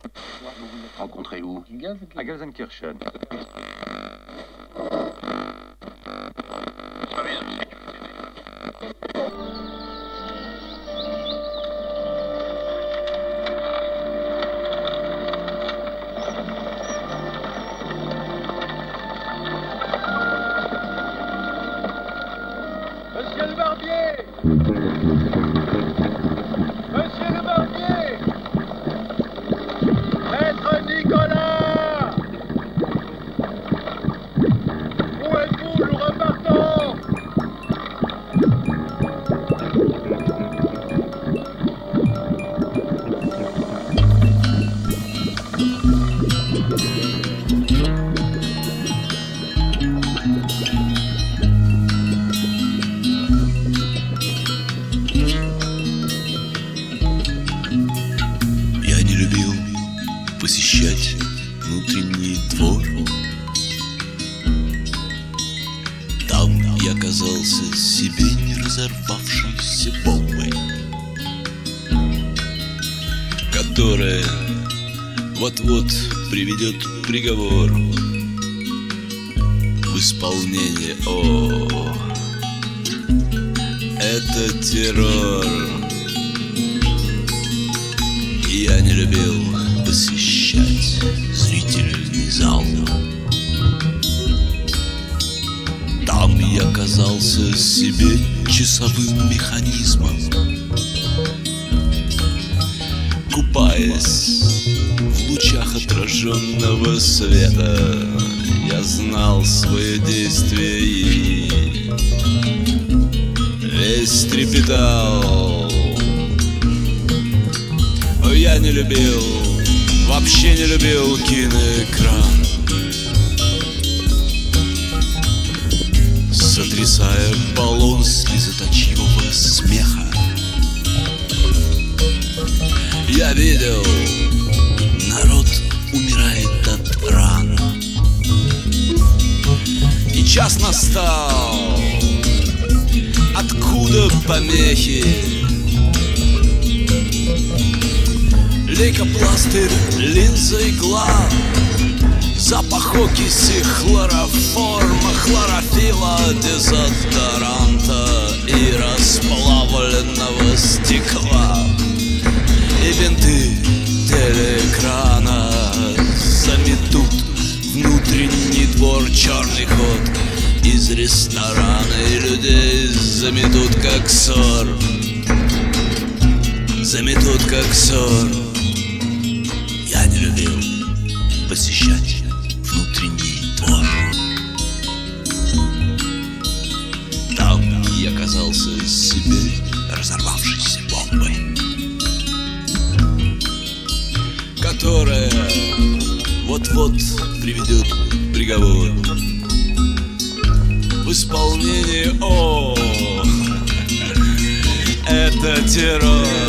Rencontré où? À Gelsenkirchen. Monsieur le barbier! Monsieur le barbier! Maître Nicolas! Où êtes-vous? Nous repartons! Я не любил посещать внутренний двор. Там я казался себе не разорвавшейся бомбой, которая вот-вот приведет приговор в исполнение. О, это террор. Я не любил посещать зрительный зал. Там я казался себе часовым механизмом, купаясь в лучах отраженного света. Я знал свое действие и весь трепетал. Я не любил, вообще не любил киноэкран, сотрясая баллон слезоточивого смеха. Я видел, народ умирает от ран, и час настал. Откуда помехи? Лейкопластырь, линза, игла, запах окиси, хлороформа, хлорофила, дезодоранта и расплавленного стекла. И винты телеэкрана заметут внутренний двор, черный ход из ресторана, и людей заметут как ссор, заметут как ссор. Я не любил посещать внутренний двор. Там я казался себе разорвавшейся бомбой, которая вот-вот приведет приговор в исполнение. О, это террор.